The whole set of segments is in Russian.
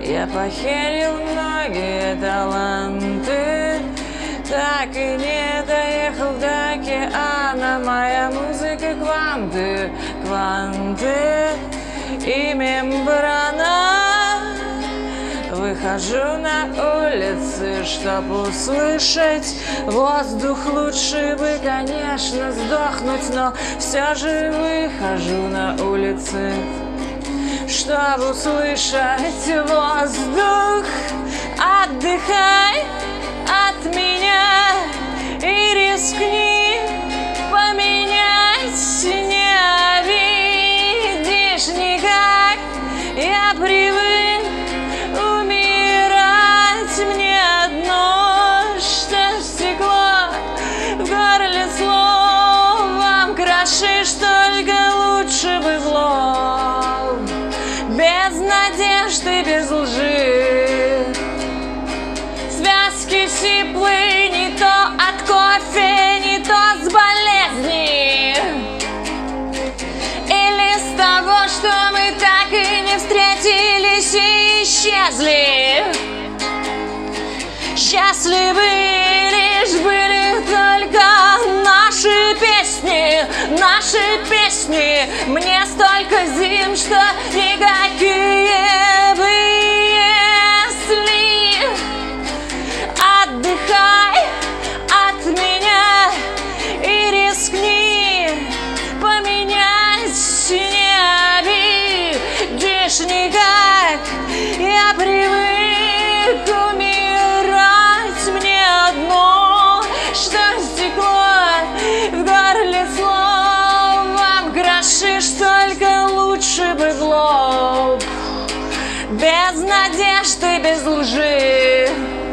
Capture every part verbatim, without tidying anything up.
Я похерил многие таланты, так и не доехал до океана. Моя музыка кванты, кванты и мембрана. Выхожу на улицы, чтоб услышать воздух. Лучше бы, конечно, сдохнуть, но все же выхожу на улицы, чтоб услышать воздух. Отдыхай от меня и рискни поменять. Не обидишь никак, я привык умирать. Мне одно, что стекло в горле словом крошишь, только лучше бы в лоб. Без надежды, без лжи, связки сиплые, не то от кофе, не то с болезни, или с того, что мы так и не встретились и исчезли. Счастливы лишь были только наши песни, наши песни. Мне столько зим, что никакие бы если. Отдыхай от меня и рискни поменять. Не обидишь никак, я привык умирать. Мне одно, что стекло в горле словом крошишь, только лучше бы в лоб. Без надежды, без лжи.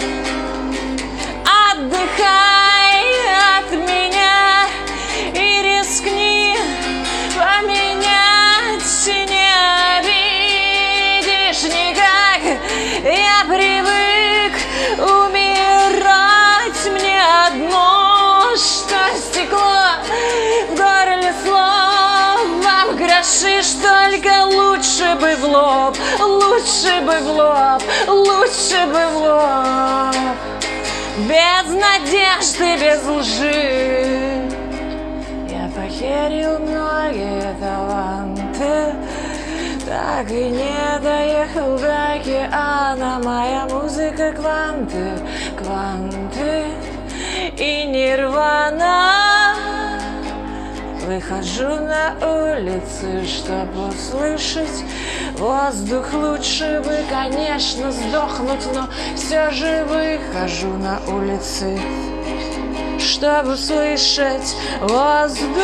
Отдыхай от меня и рискни поменять. Не обидишь никак, я привык умирать. Мне одно, что стекло в горле словом крошишь, только лучше бы в лоб, лучше бы в лоб, лучше бы в лоб. Без надежды, без лжи. Я похерил многие таланты, так и не доехал до океана. Моя музыка кванты, кванты и нирвана. Выхожу на улицы, чтоб услышать воздух. Лучше бы, конечно, сдохнуть, но все же выхожу на улицы, чтоб услышать воздух.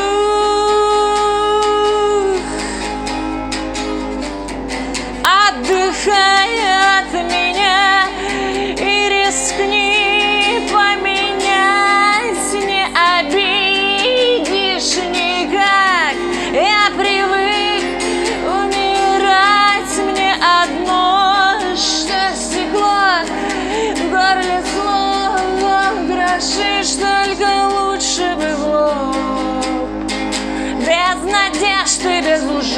Отдыхай от меня и рискни поменять. Не обидишь никак, я привык умирать. Мне одно, что стекло в горле словом крошишь, только лучше бы в лоб. Без надежды, без лжи.